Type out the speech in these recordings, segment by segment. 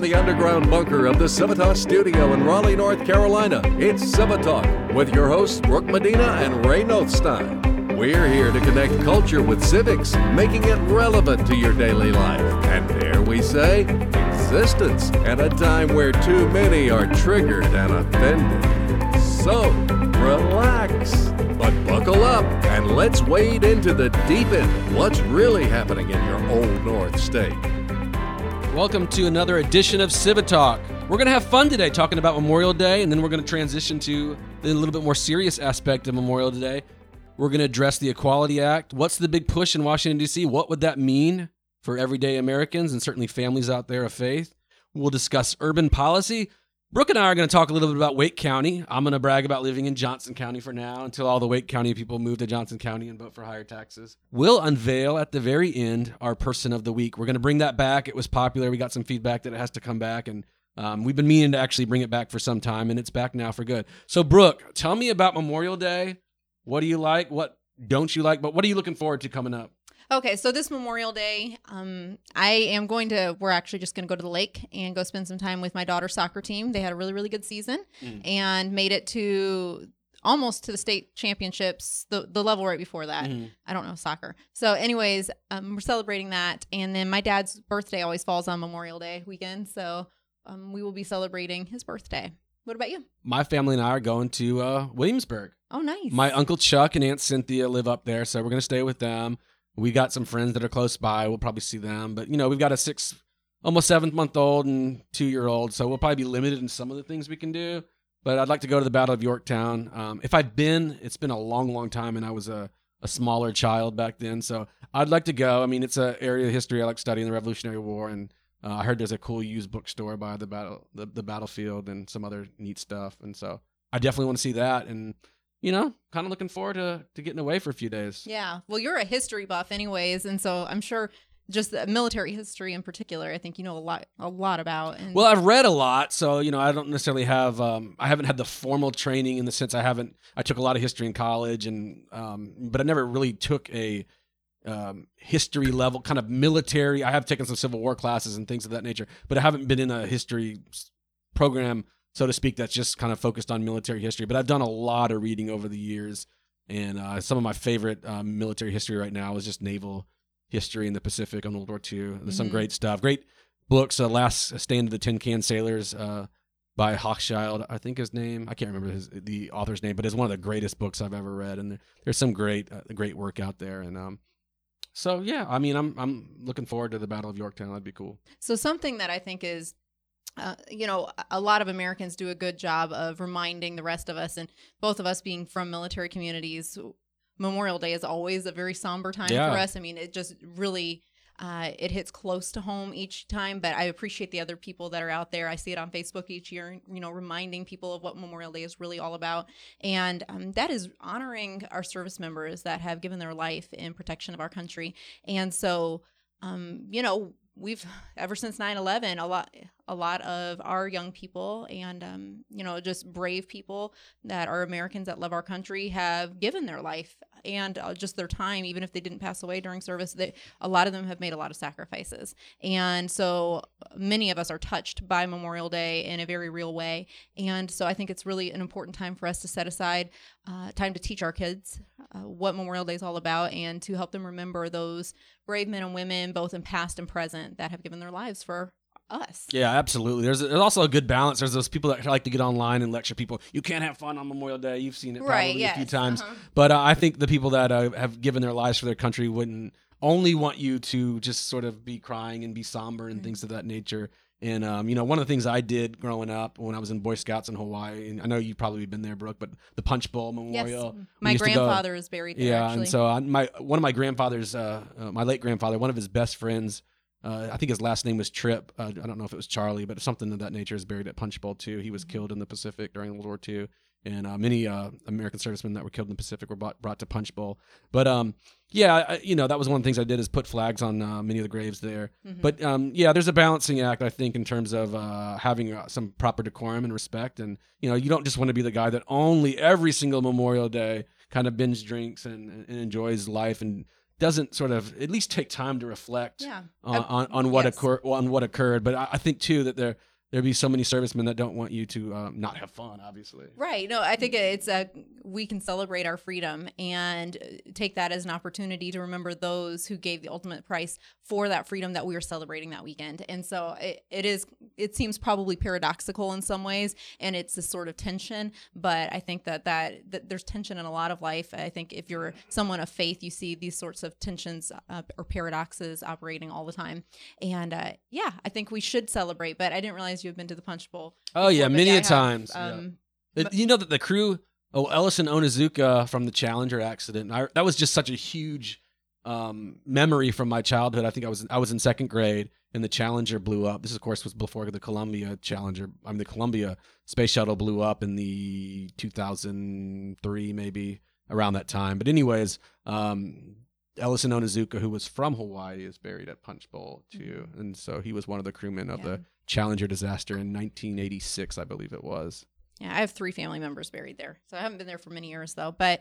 the underground bunker of the Civitas studio in Raleigh, North Carolina, it's Civitalk with your hosts Brooke Medina and Ray Nothstein. We're here to connect culture with civics, making it relevant to your daily life. And dare we say, existence at a time where too many are triggered and offended. So, relax, but buckle up and let's wade into the deep end. What's really happening in your old North State? Welcome to another edition of Civitalk. We're going to have fun today talking about Memorial Day, and then we're going to transition to the little bit more serious aspect of Memorial Day. We're going to address the Equality Act. What's the big push in Washington, D.C.? What would that mean for everyday Americans and certainly families out there of faith? We'll discuss urban policy. Brooke and I are going to talk a little bit about Wake County. I'm going to brag about living in Johnson County for now until all the Wake County people move to Johnson County and vote for higher taxes. We'll unveil at the very end our person of the week. We're going to bring that back. It was popular. We got some feedback that it has to come back, and we've been meaning to actually bring it back for some time, and it's back now for good. So, Brooke, tell me about Memorial Day. What do you like? What don't you like? But what are you looking forward to coming up? Okay, so this Memorial Day, we're actually just going to go to the lake and go spend some time with my daughter's soccer team. They had a really, really good season and made it to almost to the state championships, the level right before that. I don't know soccer. So anyways, we're celebrating that. And then my dad's birthday always falls on Memorial Day weekend. So we will be celebrating his birthday. What about you? My family and I are going to Williamsburg. Oh, nice. My Uncle Chuck and Aunt Cynthia live up there, so we're going to stay with them. We got some friends that are close by. We'll probably see them. But, we've got a almost 7-month-old and 2-year-old, so we'll probably be limited in some of the things we can do. But I'd like to go to the Battle of Yorktown. If I've been, it's been a long, long time, and I was a smaller child back then. So I'd like to go. I mean, it's an area of history I like studying, the Revolutionary War, and I heard there's a cool used bookstore by the battlefield and some other neat stuff. And so I definitely want to see that. And kind of looking forward to getting away for a few days. Yeah. Well, you're a history buff anyways. And so I'm sure just the military history in particular, I think you know a lot about. And well, I've read a lot. So, I don't necessarily have, I haven't had the formal training in the sense I took a lot of history in college but I never really took a history level kind of military. I have taken some Civil War classes and things of that nature, but I haven't been in a history program, so to speak, that's just kind of focused on military history. But I've done a lot of reading over the years, and some of my favorite military history right now is just naval history in the Pacific on World War II. There's some great stuff, great books. Last Stand of the Tin Can Sailors by Hochschild, I think his name. I can't remember the author's name, but it's one of the greatest books I've ever read, and there's some great work out there. And so yeah, I mean, I'm looking forward to the Battle of Yorktown. That'd be cool. So something that I think is a lot of Americans do a good job of reminding the rest of us, and both of us being from military communities, Memorial Day is always a very somber time for us. I mean, it just really, it hits close to home each time, but I appreciate the other people that are out there. I see it on Facebook each year, reminding people of what Memorial Day is really all about. And that is honoring our service members that have given their life in protection of our country. And so, we've ever since 9/11, a lot of our young people and just brave people that are Americans that love our country have given their life and just their time, even if they didn't pass away during service. A lot of them have made a lot of sacrifices, and so many of us are touched by Memorial Day in a very real way. And so I think it's really an important time for us to set aside time to teach our kids what Memorial Day is all about, and to help them remember those brave men and women, both in past and present, that have given their lives for us. Yeah, absolutely. There's also a good balance. There's those people that like to get online and lecture people. You can't have fun on Memorial Day. You've seen it probably a few times. But I think the people that have given their lives for their country wouldn't only want you to just sort of be crying and be somber and things of that nature. And, one of the things I did growing up when I was in Boy Scouts in Hawaii, and I know you've probably been there, Brooke, but the Punch Bowl Memorial. Yes, my grandfather is buried there, yeah, actually. And so one of my grandfathers, my late grandfather, one of his best friends, I think his last name was Tripp. I don't know if it was Charlie, but something of that nature, is buried at Punch Bowl too. He was killed in the Pacific during World War II. And many American servicemen that were killed in the Pacific were brought to Punch Bowl. But that was one of the things I did, is put flags on many of the graves there. But there's a balancing act, I think, in terms of having some proper decorum and respect. And you don't just want to be the guy that only every single Memorial Day kind of binge drinks and enjoys life and doesn't sort of at least take time to reflect Yeah. on what Yes. occurred. But I think too that there'd be so many servicemen that don't want you to not have fun, obviously. Right. No, I think it's we can celebrate our freedom and take that as an opportunity to remember those who gave the ultimate price for that freedom that we are celebrating that weekend. And so it seems probably paradoxical in some ways, and it's a sort of tension. But I think that there's tension in a lot of life. I think if you're someone of faith, you see these sorts of tensions or paradoxes operating all the time. And I think we should celebrate. But I didn't realize you had been to the Punch Bowl. Oh yeah, before, but many I a have, times. You know that the crew, Ellison Onizuka from the Challenger accident. That was just such a huge memory from my childhood. I think I was in second grade and the Challenger blew up. This, of course, was before the Columbia the Columbia space shuttle blew up in the 2003, maybe around that time. But anyways, Ellison Onizuka, who was from Hawaii, is buried at Punch Bowl too, and so he was one of the crewmen of the Challenger disaster in 1986, I believe it was. Yeah, I have 3 family members buried there, so I haven't been there for many years though. But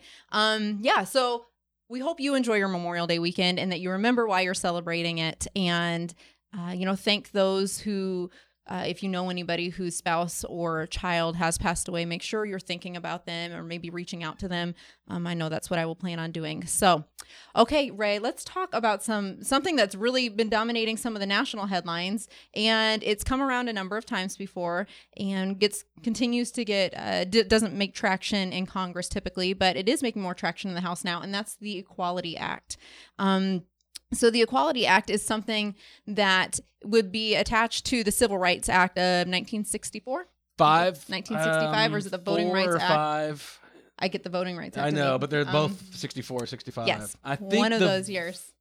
so we hope you enjoy your Memorial Day weekend and that you remember why you're celebrating it, and thank those who. If you know anybody whose spouse or child has passed away, make sure you're thinking about them or maybe reaching out to them. I know that's what I will plan on doing. So, okay, Ray, let's talk about something that's really been dominating some of the national headlines, and it's come around a number of times before and continues to get doesn't make traction in Congress typically, but it is making more traction in the House now, and that's the Equality Act. So the Equality Act is something that would be attached to the Civil Rights Act of 1964? 1965, or is it the Voting Rights Act? 5. I get the Voting Rights Act. I know, but they're both 64, 65. Yes, I think one of those years.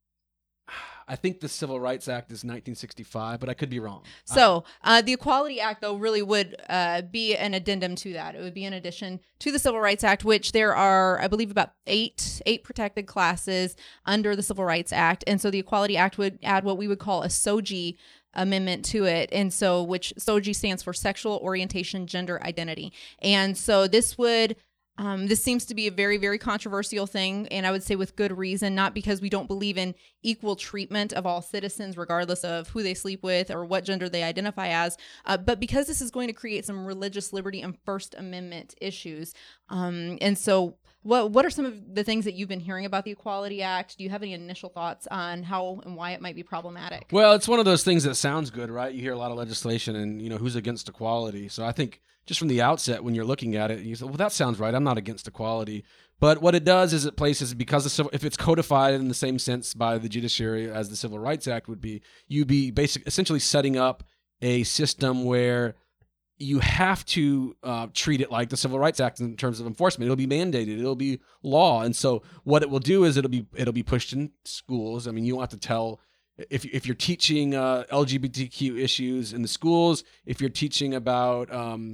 I think the Civil Rights Act is 1965, but I could be wrong. So the Equality Act, though, really would be an addendum to that. It would be an addition to the Civil Rights Act, which there are, I believe, about eight protected classes under the Civil Rights Act. And so the Equality Act would add what we would call a SOGI amendment to it. And so which SOGI stands for Sexual Orientation, Gender Identity. And so this would... this seems to be a very, very controversial thing, and I would say with good reason, not because we don't believe in equal treatment of all citizens, regardless of who they sleep with or what gender they identify as, but because this is going to create some religious liberty and First Amendment issues. And so what are some of the things that you've been hearing about the Equality Act? Do you have any initial thoughts on how and why it might be problematic? Well, it's one of those things that sounds good, right? You hear a lot of legislation and, who's against equality. So I think just from the outset, when you're looking at it, you say, well, that sounds right. I'm not against equality. But what it does is it places, because if it's codified in the same sense by the judiciary as the Civil Rights Act would be, you'd be essentially setting up a system where you have to treat it like the Civil Rights Act in terms of enforcement. It'll be mandated. It'll be law. And so what it will do is it'll be pushed in schools. I mean, you don't have to tell... If you're teaching LGBTQ issues in the schools, if you're teaching about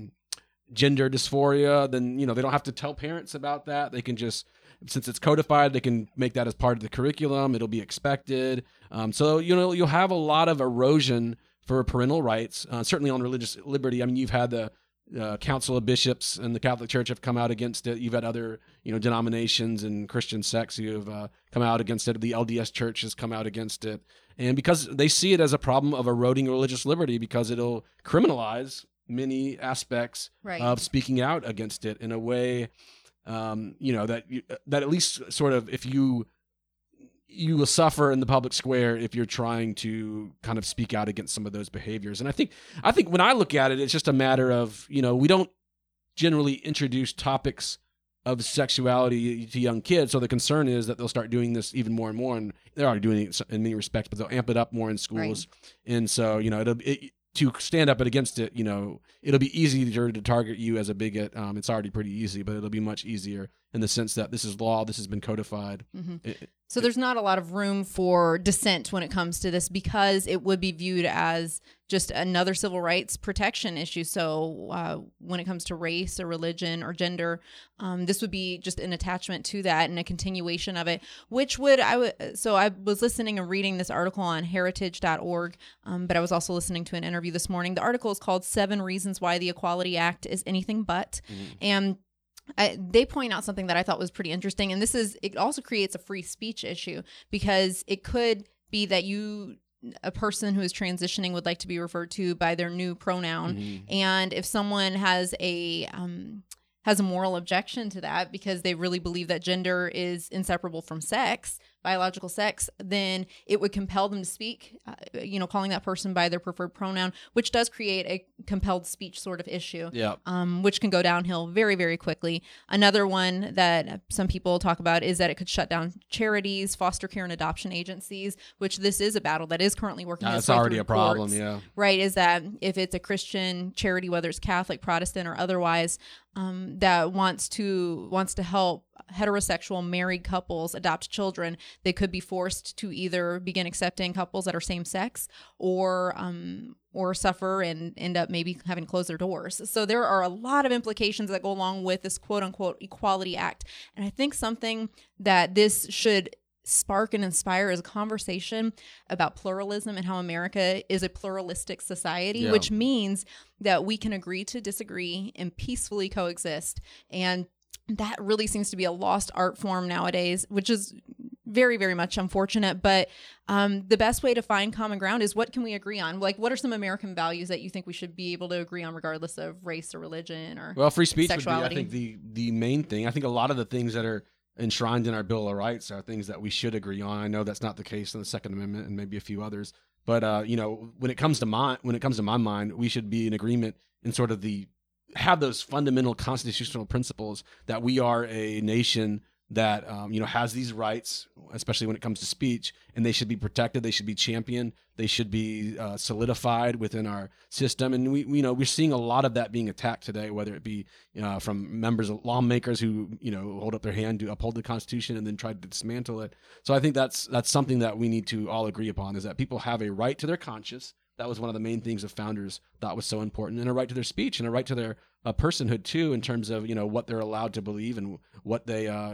gender dysphoria, then they don't have to tell parents about that. They can just, since it's codified, they can make that as part of the curriculum. It'll be expected. So you'll have a lot of erosion for parental rights, certainly on religious liberty. I mean, you've had the Council of Bishops and the Catholic Church have come out against it. You've had other, denominations and Christian sects who have come out against it. The LDS Church has come out against it. And because they see it as a problem of eroding religious liberty, because it'll criminalize many aspects of speaking out against it in a way, that at least sort of, if you will suffer in the public square if you're trying to kind of speak out against some of those behaviors. And I think when I look at it, it's just a matter of, we don't generally introduce topics of sexuality to young kids. So the concern is that they'll start doing this even more and more. And they're already doing it in many respects, but they'll amp it up more in schools. Right. And so, to stand up against it, it'll be easier to target you as a bigot. It's already pretty easy, but it'll be much easier in the sense that this is law, this has been codified. Mm-hmm. So there's not a lot of room for dissent when it comes to this, because it would be viewed as just another civil rights protection issue. So when it comes to race or religion or gender, this would be just an attachment to that and a continuation of it, which so I was listening and reading this article on heritage.org, but I was also listening to an interview this morning. The article is called 7 Reasons Why the Equality Act is Anything But. Mm-hmm. And they point out something that I thought was pretty interesting, and it also creates a free speech issue, because it could be that a person who is transitioning would like to be referred to by their new pronoun, and if someone has a moral objection to that because they really believe that gender is inseparable from sex, biological sex, then it would compel them to speak, calling that person by their preferred pronoun, which does create a compelled speech sort of issue, which can go downhill very, very quickly. Another one that some people talk about is that it could shut down charities, foster care and adoption agencies, which this is a battle that is currently working. That's already a problem, yeah. Right, is that if it's a Christian charity, whether it's Catholic, Protestant, or otherwise, that wants to help heterosexual married couples adopt children, they could be forced to either begin accepting couples that are same sex or suffer and end up maybe having to close their doors. So there are a lot of implications that go along with this quote unquote Equality Act. And I think something that this should spark and inspire is a conversation about pluralism and how America is a pluralistic society, which means that we can agree to disagree and peacefully coexist. And that really seems to be a lost art form nowadays, which is very, very much unfortunate. But the best way to find common ground is, what can we agree on? Like, what are some American values that you think we should be able to agree on regardless of race or religion or free speech sexuality? Would be, I think, the main thing. I think a lot of the things that are enshrined in our Bill of Rights are things that we should agree on. I know that's not the case in the Second Amendment and maybe a few others, but when it comes to my mind, we should be in agreement in sort of have those fundamental constitutional principles that we are a nation that has these rights, especially when it comes to speech, and they should be protected. They should be championed. They should be solidified within our system. And we're seeing a lot of that being attacked today, whether it be from members of lawmakers who hold up their hand to uphold the Constitution and then try to dismantle it. So I think that's something that we need to all agree upon, is that people have a right to their conscience. That was one of the main things the founders thought was so important, and a right to their speech and a right to their personhood too, in terms of what they're allowed to believe and what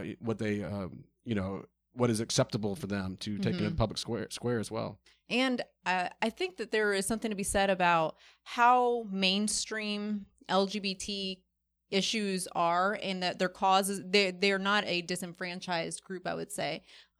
is acceptable for them to take into the public square as well. And I think that there is something to be said about how mainstream LGBT issues are, and that their causes, they're not a disenfranchised group, I would say.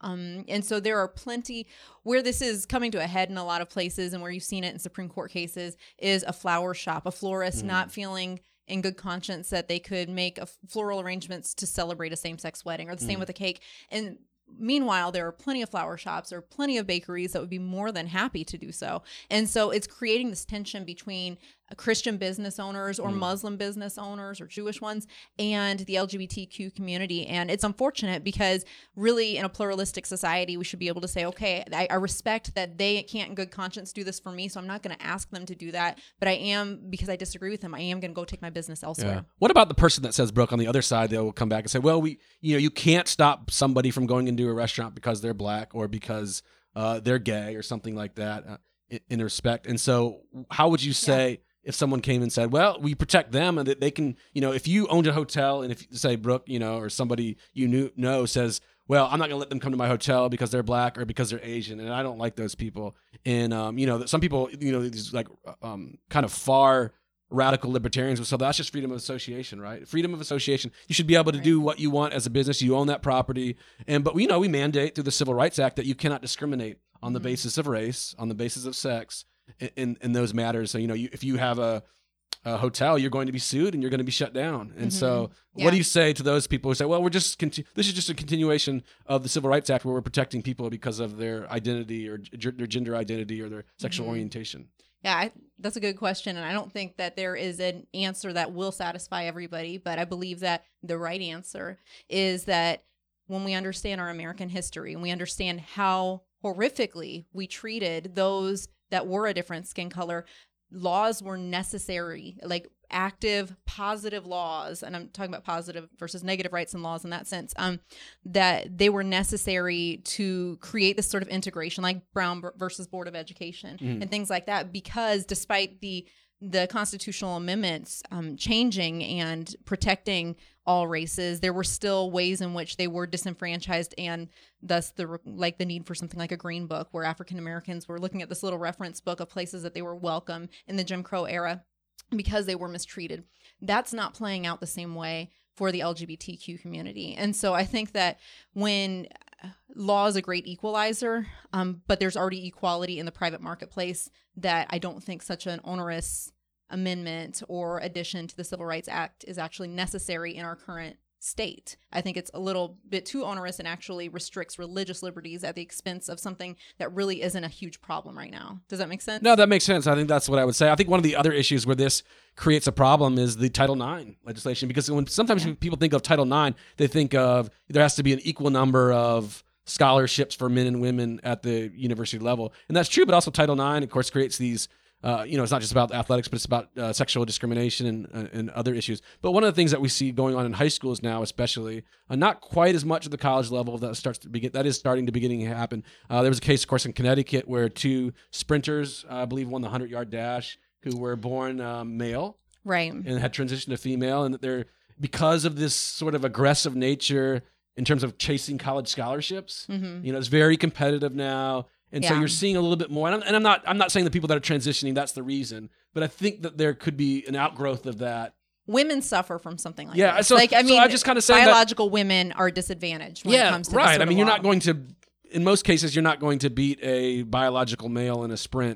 And so there are plenty where this is coming to a head in a lot of places, and where you've seen it in Supreme Court cases, is a flower shop, a florist not feeling in good conscience that they could make floral arrangements to celebrate a same-sex wedding, or the same with a cake. And meanwhile, there are plenty of flower shops or plenty of bakeries that would be more than happy to do so. And so it's creating this tension between Christian business owners or Muslim business owners or Jewish ones and the LGBTQ community. And it's unfortunate, because really in a pluralistic society, we should be able to say, okay, I respect that they can't in good conscience do this for me, so I'm not going to ask them to do that. But I am, because I disagree with them, I am going to go take my business elsewhere. Yeah. What about the person that says, Brooke, on the other side, they'll come back and say, well, you can't stop somebody from going into a restaurant because they're black or because they're gay or something like that in respect. And so how would you say, if someone came and said, well, we protect them, and that they can, if you owned a hotel, and if, say, Brooke, or somebody says, well, I'm not going to let them come to my hotel because they're black or because they're Asian, and I don't like those people. And, some people, these like kind of far radical libertarians will say, that's just freedom of association, right? Freedom of association. You should be able to do what you want as a business. You own that property. But we mandate through the Civil Rights Act that you cannot discriminate on the basis of race, on the basis of sex, in those matters. So, if you have a hotel, you're going to be sued and you're going to be shut down. And so what do you say to those people who say, well, this is just a continuation of the Civil Rights Act where we're protecting people because of their identity or their gender identity or their sexual orientation? Yeah, that's a good question. And I don't think that there is an answer that will satisfy everybody. But I believe that the right answer is that when we understand our American history and we understand how horrifically we treated those that were a different skin color, laws were necessary, like active, positive laws. And I'm talking about positive versus negative rights and laws in that sense, that they were necessary to create this sort of integration, like Brown versus Board of Education and things like that, because despite the constitutional amendments changing and protecting all races, there were still ways in which they were disenfranchised, and thus the need for something like a Green Book, where African Americans were looking at this little reference book of places that they were welcome in the Jim Crow era because they were mistreated. That's not playing out the same way for the LGBTQ community. And so I think that when law is a great equalizer, but there's already equality in the private marketplace, that I don't think such an onerous amendment or addition to the Civil Rights Act is actually necessary in our current state. I think it's a little bit too onerous and actually restricts religious liberties at the expense of something that really isn't a huge problem right now. Does that make sense? No, that makes sense. I think that's what I would say. I think one of the other issues where this creates a problem is the Title IX legislation, because when sometimes people think of Title IX, they think of there has to be an equal number of scholarships for men and women at the university level. And that's true, but also Title IX, of course, creates these it's not just about athletics, but it's about sexual discrimination and other issues. But one of the things that we see going on in high schools now, especially, not quite as much at the college level, that is starting to beginning to happen. There was a case, of course, in Connecticut where 2 sprinters, I believe, won the 100-yard dash, who were born male, right, and had transitioned to female, and that they're, because of this sort of aggressive nature in terms of chasing college scholarships. It's very competitive now. And so you're seeing a little bit more, and I'm not saying the people that are transitioning, that's the reason, but I think that there could be an outgrowth of that. Women suffer from something like this. So, I'm just kind of saying biological women are disadvantaged when it comes to right. This You're not going to, in most cases, you're not going to beat a biological male in a sprint,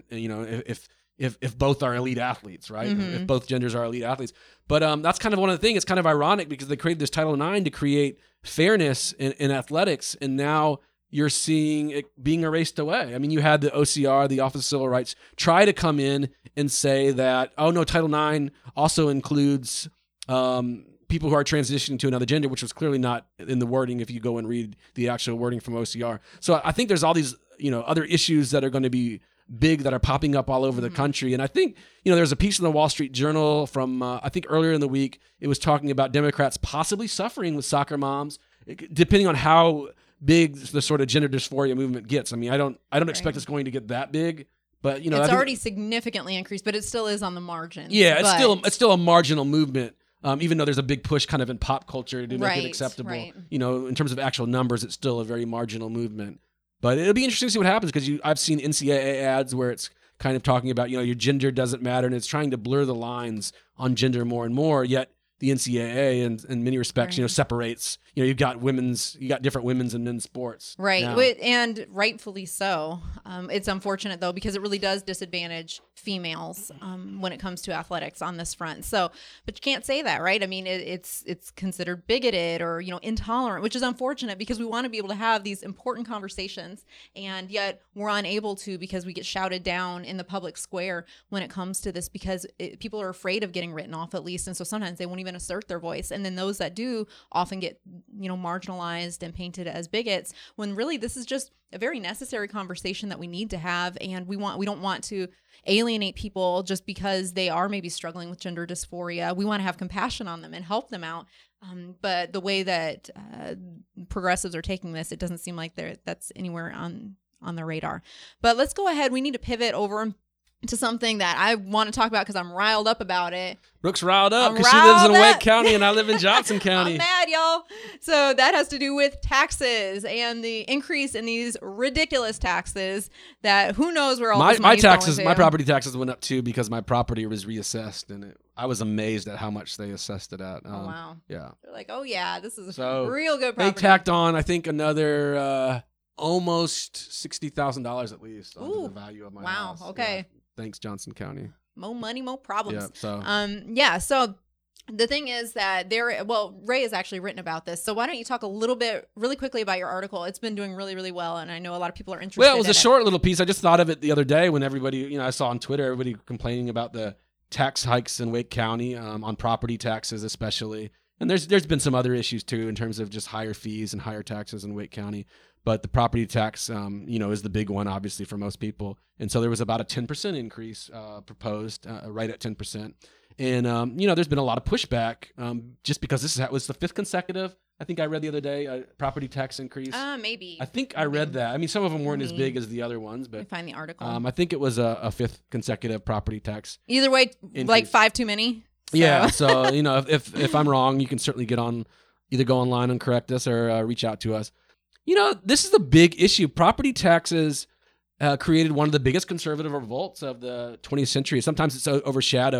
if both are elite athletes, right? If both genders are elite athletes. But that's kind of one of the things. It's kind of ironic because they created this Title IX to create fairness in athletics, and now you're seeing it being erased away. I mean, you had the OCR, the Office of Civil Rights, try to come in and say that, oh no, Title IX also includes people who are transitioning to another gender, which was clearly not in the wording if you go and read the actual wording from OCR. So I think there's all these, other issues that are going to be big that are popping up all over the country. And I think, there's a piece in the Wall Street Journal from, I think earlier in the week, it was talking about Democrats possibly suffering with soccer moms, depending on how big the sort of gender dysphoria movement gets. I mean, I don't expect it's going to get that big, but it's already significantly increased, but it still is on the margin. Yeah, it's still a marginal movement. Even though there's a big push kind of in pop culture to make it acceptable, in terms of actual numbers, it's still a very marginal movement. But it'll be interesting to see what happens, because I've seen NCAA ads where it's kind of talking about, your gender doesn't matter, and it's trying to blur the lines on gender more and more, yet the NCAA in many respects, separates, you've got different women's and men's sports. Right. Now. And rightfully so. It's unfortunate though, because it really does disadvantage females when it comes to athletics on this front. So, but you can't say that, right? I mean, it's considered bigoted or, intolerant, which is unfortunate, because we want to be able to have these important conversations, and yet we're unable to, because we get shouted down in the public square when it comes to this, because people are afraid of getting written off, at least. And so sometimes they won't even assert their voice. And then those that do often get, marginalized and painted as bigots, when really this is just a very necessary conversation that we need to have. And we don't want to alienate people just because they are maybe struggling with gender dysphoria. We want to have compassion on them and help them out. But the way that progressives are taking this, it doesn't seem like that's anywhere on the radar. But let's go ahead. We need to pivot over to something that I want to talk about because I'm riled up about it. Brooke's riled up because she lives in Wake County and I live in Johnson County. I'm mad, y'all. So that has to do with taxes and the increase in these ridiculous taxes that who knows where all this money's going to. My property taxes went up too because my property was reassessed, and I was amazed at how much they assessed it at. Oh, wow. Yeah. They're like, oh yeah, this is real good property. They tacked on, I think, another almost $60,000 at least onto the value of my house. Wow. Okay. Yeah. Thanks, Johnson County. More money, more problems. Yeah. So the thing is that Ray has actually written about this. So why don't you talk a little bit really quickly about your article? It's been doing really, really well, and I know a lot of people are interested. Well, it was a short little piece. I just thought of it the other day when everybody, I saw on Twitter, everybody complaining about the tax hikes in Wake County, on property taxes especially. And there's been some other issues too in terms of just higher fees and higher taxes in Wake County. But the property tax, is the big one, obviously, for most people. And so there was about a 10% increase proposed, right at 10%. And, there's been a lot of pushback just because this was the 5th consecutive, I think I read the other day, property tax increase. Maybe. I think I read that. I mean, some of them weren't as big as the other ones, but find the article. I think it was a 5th consecutive property tax. Either way, increase. Like 5 too many. So. Yeah. So, if I'm wrong, you can certainly either go online and correct us or reach out to us. This is a big issue. Property taxes created one of the biggest conservative revolts of the 20th century. Sometimes it's overshadowed,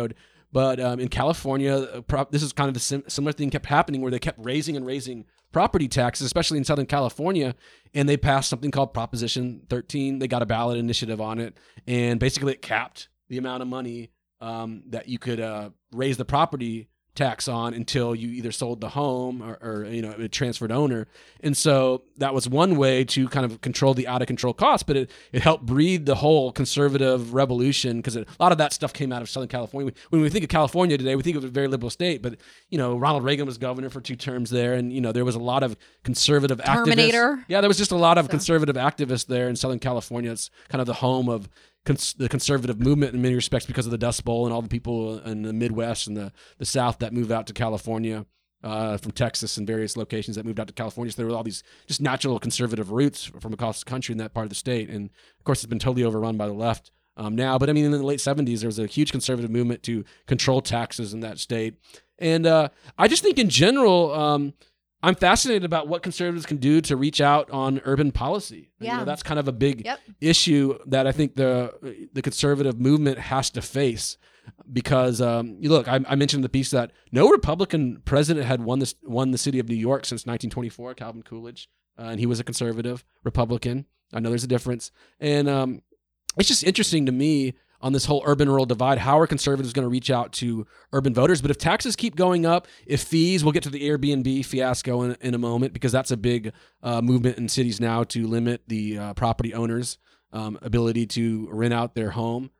But in California, this is kind of the similar thing kept happening where they kept raising and raising property taxes, especially in Southern California, and they passed something called Proposition 13. They got a ballot initiative on it, and basically it capped the amount of money that you could raise the property tax on until you either sold the home or it transferred owner. And so that was one way to kind of control the out of control costs, but it helped breed the whole conservative revolution, because a lot of that stuff came out of Southern California. When we think of California today, we think of a very liberal state, but Ronald Reagan was governor for 2 terms there, and there was a lot of conservative activists. Yeah, there was just a lot of conservative activists there in Southern California. It's kind of the home of the conservative movement in many respects because of the Dust Bowl and all the people in the Midwest and the South that moved out to California from Texas and various locations that moved out to California. So there were all these just natural conservative roots from across the country in that part of the state. And of course, it's been totally overrun by the left now. But I mean, in the late 70s, there was a huge conservative movement to control taxes in that state. And I just think in general, I'm fascinated about what conservatives can do to reach out on urban policy. Yeah. That's kind of a big issue that I think the conservative movement has to face, because look, I mentioned in the piece that no Republican president had won the city of New York since 1924, Calvin Coolidge, and he was a conservative Republican. I know there's a difference. And it's just interesting to me on this whole urban-rural divide, how are conservatives going to reach out to urban voters? But if taxes keep going up, if fees, we'll get to the Airbnb fiasco in a moment, because that's a big movement in cities now to limit the property owners' ability to rent out their home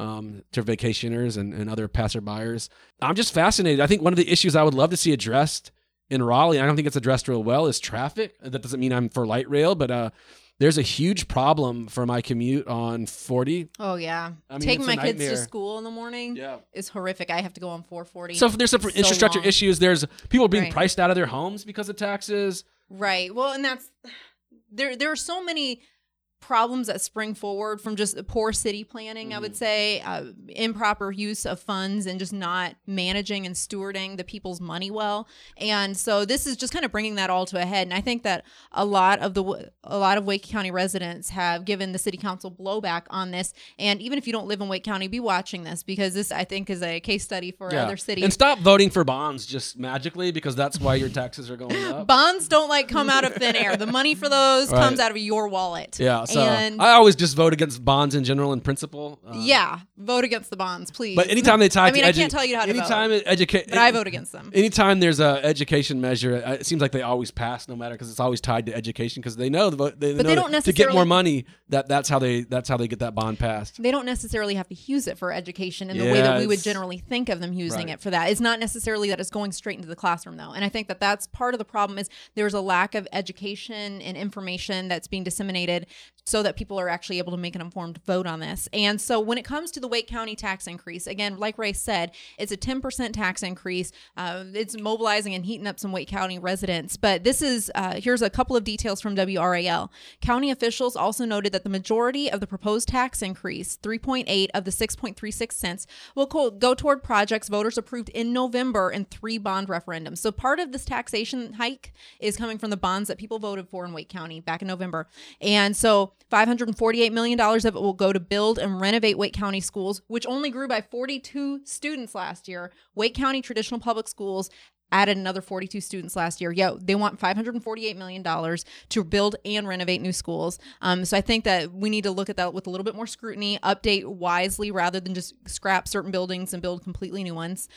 to vacationers and other passerbyers. I'm just fascinated. I think one of the issues I would love to see addressed in Raleigh, and I don't think it's addressed real well, is traffic. That doesn't mean I'm for light rail, but there's a huge problem for my commute on 40. Oh, yeah. I mean, taking it's my a kids to nightmare. school in the morning is horrific. I have to go on 440. So there's some infrastructure long. issues. There's people being Right. priced out of their homes because of taxes. Right. Well, and that's there are so many problems that spring forward from just poor city planning, I would say, improper use of funds, and just not managing and stewarding the people's money well. And so this is just kind of bringing that all to a head. And I think that a lot of Wake County residents have given the city council blowback on this. And even if you don't live in Wake County, be watching this, because this, I think, is a case study for other cities. And stop voting for bonds just magically, because that's why your taxes are going up. Bonds don't come out of thin air. The money for those Right. comes out of your wallet. Yeah, so And I always just vote against bonds in general in principle. vote against the bonds, please. But anytime they tie, I mean, I can't tell you how to vote, but I vote against them. Anytime there's a education measure, it seems like they always pass, no matter, because it's always tied to education, because they know they know don't to get more necessarily- money that's how they get that bond passed. They don't necessarily have to use it for education in the way that we would it's- generally think of them using Right. it for that. It's not necessarily that it's going straight into the classroom, though. And I think that that's part of the problem, is there's a lack of education and information that's being disseminated so that people are actually able to make an informed vote on this. And so when it comes to the Wake County tax increase, again, like Ray said, it's a 10% tax increase. It's mobilizing and heating up some Wake County residents. But this is, here's a couple of details from WRAL. County officials also noted that the majority of the proposed tax increase, 3.8 of the 6.36 cents, will go toward projects voters approved in November in 3 bond referendums. So part of this taxation hike is coming from the bonds that people voted for in Wake County back in November. And so $548 million of it will go to build and renovate Wake County schools, which only grew by 42 students last year. Wake County Traditional Public Schools added another 42 students last year. They want $548 million to build and renovate new schools. So I think that we need to look at that with a little bit more scrutiny, update wisely rather than just scrap certain buildings and build completely new ones.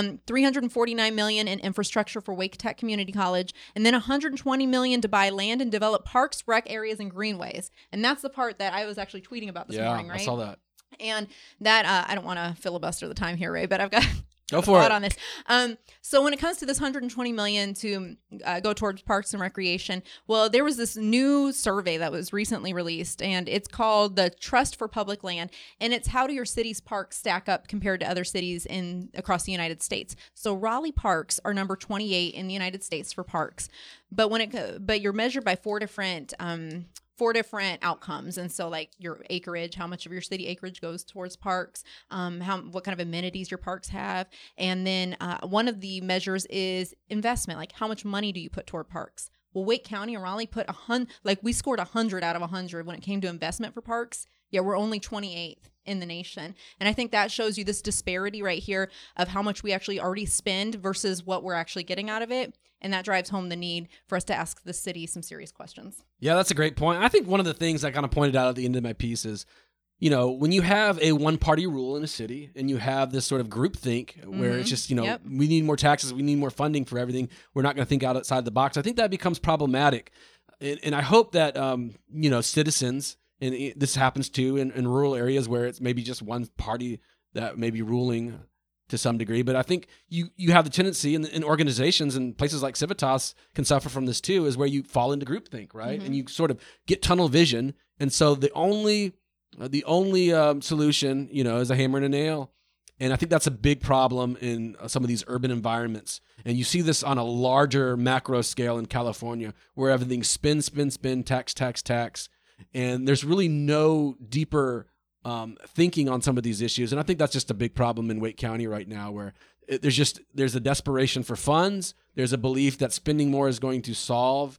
$349 million in infrastructure for Wake Tech Community College, and then $120 million to buy land and develop parks, rec areas, and greenways. And that's the part that I was actually tweeting about this morning, right? I saw that. And that, I don't want to filibuster the time here, Ray, but I've got Go for it. on this. So when it comes to this $120 million to go towards parks and recreation, well, there was this new survey that was recently released, and it's called the Trust for Public Land, and it's how do your city's parks stack up compared to other cities across the United States. So Raleigh parks are number 28 in the United States for parks, but you're measured by four different outcomes. And so like your acreage, how much of your city acreage goes towards parks, what kind of amenities your parks have. And then one of the measures is investment, like how much money do you put toward parks? Well, Wake County and Raleigh we scored 100 out of 100 when it came to investment for parks. Yeah, we're only 28th in the nation. And I think that shows you this disparity right here of how much we actually already spend versus what we're actually getting out of it. And that drives home the need for us to ask the city some serious questions. Yeah, that's a great point. I think one of the things I kind of pointed out at the end of my piece is, when you have a one-party rule in a city and you have this sort of groupthink where it's just, we need more taxes, we need more funding for everything, we're not going to think outside the box. I think that becomes problematic. And I hope that, citizens, and this happens too in rural areas where it's maybe just one party that may be ruling to some degree. But I think you have the tendency in organizations and places like Civitas can suffer from this too, is where you fall into groupthink, right? And you sort of get tunnel vision. And so the only solution, is a hammer and a nail. And I think that's a big problem in some of these urban environments. And you see this on a larger macro scale in California, where everything's spin, tax. And there's really no deeper thinking on some of these issues. And I think that's just a big problem in Wake County right now, where there's a desperation for funds. There's a belief that spending more is going to solve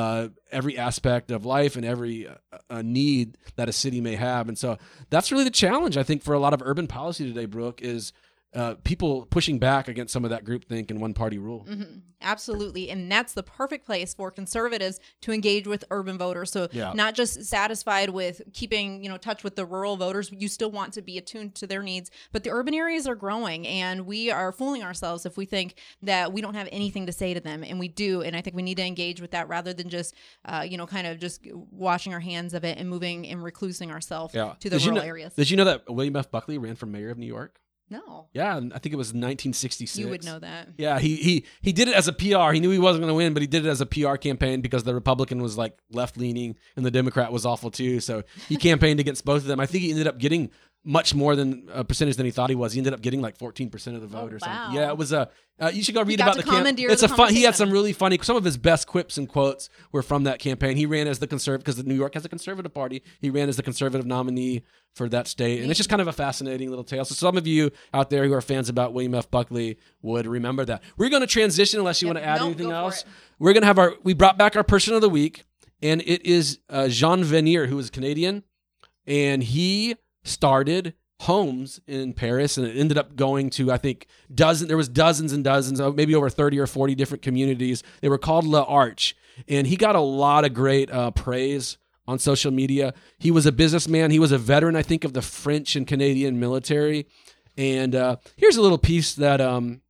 every aspect of life and every need that a city may have. And so that's really the challenge, I think, for a lot of urban policy today, Brooke, is people pushing back against some of that groupthink and one-party rule. Absolutely. And that's the perfect place for conservatives to engage with urban voters. So not just satisfied with keeping, touch with the rural voters, you still want to be attuned to their needs. But the urban areas are growing, and we are fooling ourselves if we think that we don't have anything to say to them. And we do. And I think we need to engage with that rather than just, kind of just washing our hands of it and moving and reclusing ourselves to the rural areas. Did you know that William F. Buckley ran for mayor of New York? No. Yeah, I think it was 1966. You would know that. Yeah, he did it as a PR. He knew he wasn't going to win, but he did it as a PR campaign because the Republican was like left-leaning and the Democrat was awful too. So he campaigned against both of them. I think he ended up getting much more than a percentage than he thought he was. He ended up getting like 14% of the vote or something. Yeah, it was a. You should go read about the campaign. It's a fun. He had some really funny. Some of his best quips and quotes were from that campaign. He ran as the conservative because New York has a conservative party. He ran as the conservative nominee for that state, and it's just kind of a fascinating little tale. So some of you out there who are fans about William F. Buckley would remember that. We're going to transition unless you want to add anything else. We're going to have we brought back our person of the week, and it is Jean Vanier, who is Canadian, and he started homes in Paris, and it ended up going to, I think, there was dozens and dozens, maybe over 30 or 40 different communities. They were called L'Arche, and he got a lot of great praise on social media. He was a businessman. He was a veteran, I think, of the French and Canadian military. And here's a little piece I'm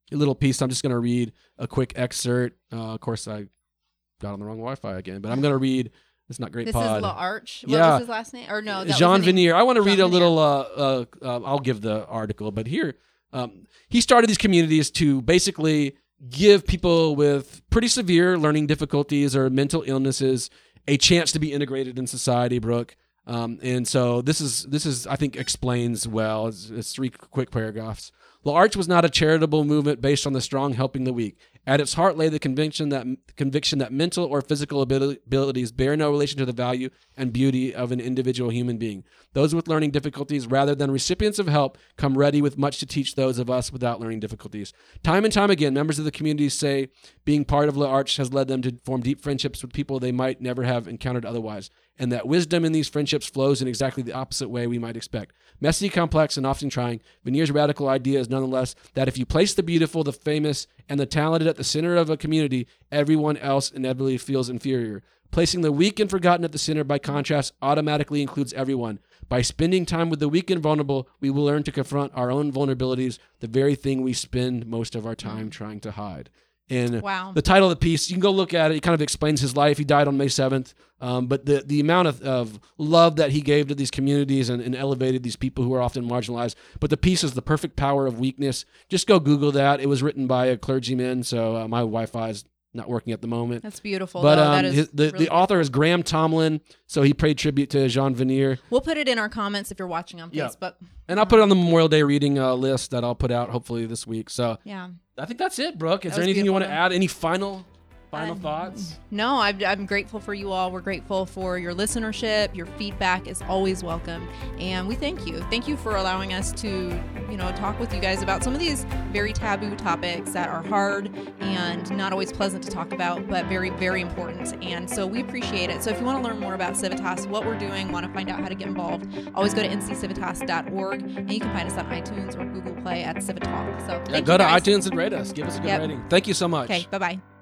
just going to read a quick excerpt. Of course, I got on the wrong Wi-Fi again, but I'm going to read. It's not great. This is L'Arche. What was his last name? Or no, that Jean Vanier. I want to read a little. I'll give the article, but here he started these communities to basically give people with pretty severe learning difficulties or mental illnesses a chance to be integrated in society, Brooke. And so this is I think explains well. It's 3 quick paragraphs. L'Arche was not a charitable movement based on the strong helping the weak. At its heart lay the conviction that mental or physical abilities bear no relation to the value and beauty of an individual human being. Those with learning difficulties, rather than recipients of help, come ready with much to teach those of us without learning difficulties. Time and time again, members of the community say being part of L'Arche has led them to form deep friendships with people they might never have encountered otherwise, and that wisdom in these friendships flows in exactly the opposite way we might expect. Messy, complex, and often trying, Vanier's radical idea is nonetheless that if you place the beautiful, the famous, and the talented at the center of a community, everyone else inevitably feels inferior. Placing the weak and forgotten at the center, by contrast, automatically includes everyone. By spending time with the weak and vulnerable, we will learn to confront our own vulnerabilities, the very thing we spend most of our time trying to hide. And the title of the piece, you can go look at it. It kind of explains his life. He died on May 7th. But the amount of love that he gave to these communities and elevated these people who are often marginalized. But the piece is The Perfect Power of Weakness. Just go Google that. It was written by a clergyman, so my Wi-Fi is not working at the moment. That's beautiful. But the author is Graham Tomlin, so he paid tribute to Jean Vanier. We'll put it in our comments if you're watching on Facebook. And I'll put it on the Memorial Day reading list that I'll put out hopefully this week. So yeah, I think that's it, Brooke. Is there anything you want to add? Any final Final thoughts? No, I'm grateful for you all. We're grateful for your listenership. Your feedback is always welcome. And we thank you. Thank you for allowing us to, talk with you guys about some of these very taboo topics that are hard and not always pleasant to talk about, but very, very important. And so we appreciate it. So if you want to learn more about Civitas, what we're doing, want to find out how to get involved, always go to nccivitas.org, and you can find us on iTunes or Google Play at Civitalk. So Go to iTunes and rate us. Give us a good rating. Thank you so much. Okay, bye-bye.